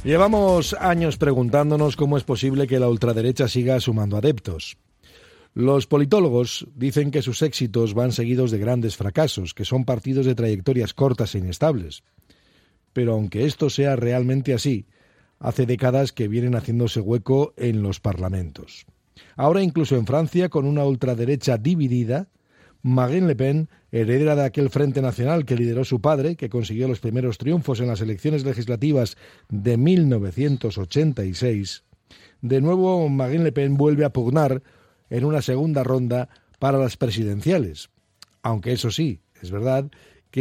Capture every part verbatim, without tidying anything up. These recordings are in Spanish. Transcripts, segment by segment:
Llevamos años preguntándonos cómo es posible que la ultraderecha siga sumando adeptos. Los politólogos dicen que sus éxitos van seguidos de grandes fracasos, que son partidos de trayectorias cortas e inestables. Pero aunque esto sea realmente así, hace décadas que vienen haciéndose hueco en los parlamentos. Ahora incluso en Francia, con una ultraderecha dividida, Marine Le Pen, heredera de aquel Frente Nacional que lideró su padre, que consiguió los primeros triunfos en las elecciones legislativas de mil novecientos ochenta y seis, de nuevo Marine Le Pen vuelve a pugnar en una segunda ronda para las presidenciales. Aunque eso sí, es verdad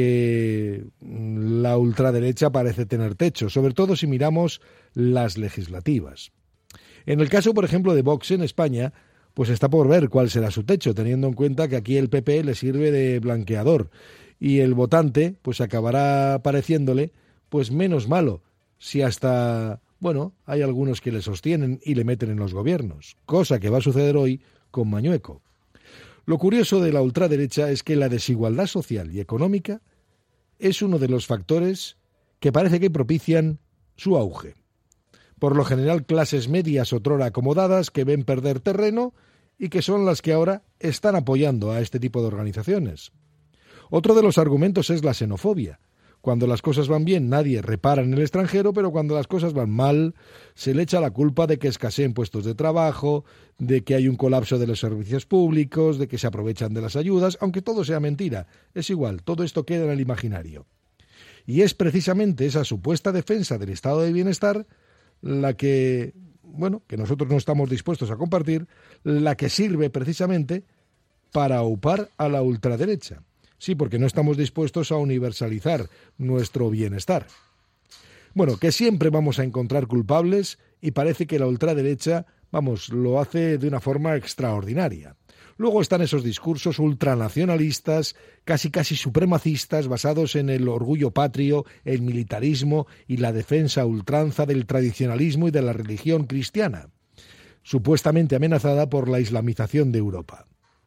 que la ultraderecha parece tener techo, sobre todo si miramos las legislativas. En el caso, por ejemplo, de Vox en España, pues está por ver cuál será su techo, teniendo en cuenta que aquí el P P le sirve de blanqueador y el votante pues acabará pareciéndole pues menos malo si hasta, bueno, hay algunos que le sostienen y le meten en los gobiernos, cosa que va a suceder hoy con Mañueco. Lo curioso de la ultraderecha es que la desigualdad social y económica es uno de los factores que parece que propician su auge. Por lo general, clases medias otrora acomodadas que ven perder terreno y que son las que ahora están apoyando a este tipo de organizaciones. Otro de los argumentos es la xenofobia. Cuando las cosas van bien, nadie repara en el extranjero, pero cuando las cosas van mal, se le echa la culpa de que escaseen puestos de trabajo, de que hay un colapso de los servicios públicos, de que se aprovechan de las ayudas, aunque todo sea mentira. Es igual, todo esto queda en el imaginario. Y es precisamente esa supuesta defensa del estado de bienestar la que, bueno, que nosotros no estamos dispuestos a compartir, la que sirve precisamente para aupar a la ultraderecha. Sí, porque no estamos dispuestos a universalizar nuestro bienestar. Bueno, que siempre vamos a encontrar culpables y parece que la ultraderecha, vamos, lo hace de una forma extraordinaria. Luego están esos discursos ultranacionalistas, casi casi supremacistas, basados en el orgullo patrio, el militarismo y la defensa a ultranza del tradicionalismo y de la religión cristiana, supuestamente amenazada por la islamización de Europa.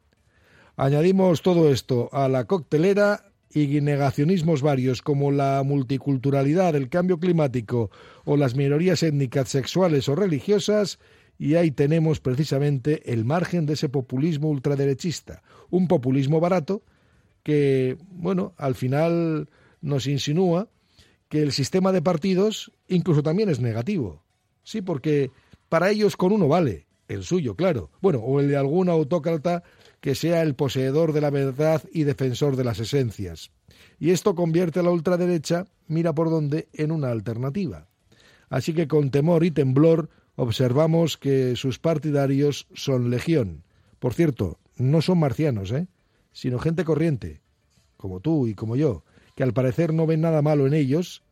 Añadimos todo esto a la coctelera y negacionismos varios como la multiculturalidad, el cambio climático o las minorías étnicas, sexuales o religiosas, y ahí tenemos precisamente el margen de ese populismo ultraderechista, un populismo barato que, bueno, al final nos insinúa que el sistema de partidos incluso también es negativo. Sí, porque para ellos con uno vale, el suyo, claro. Bueno, o el de algún autócrata que sea el poseedor de la verdad y defensor de las esencias. Y esto convierte a la ultraderecha, mira por dónde, en una alternativa. Así que con temor y temblor observamos que sus partidarios son legión. Por cierto, no son marcianos, ¿eh?, sino gente corriente, como tú y como yo, que al parecer no ven nada malo en ellos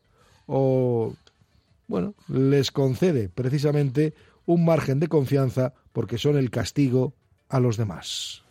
o, bueno, les concede precisamente un margen de confianza porque son el castigo a los demás.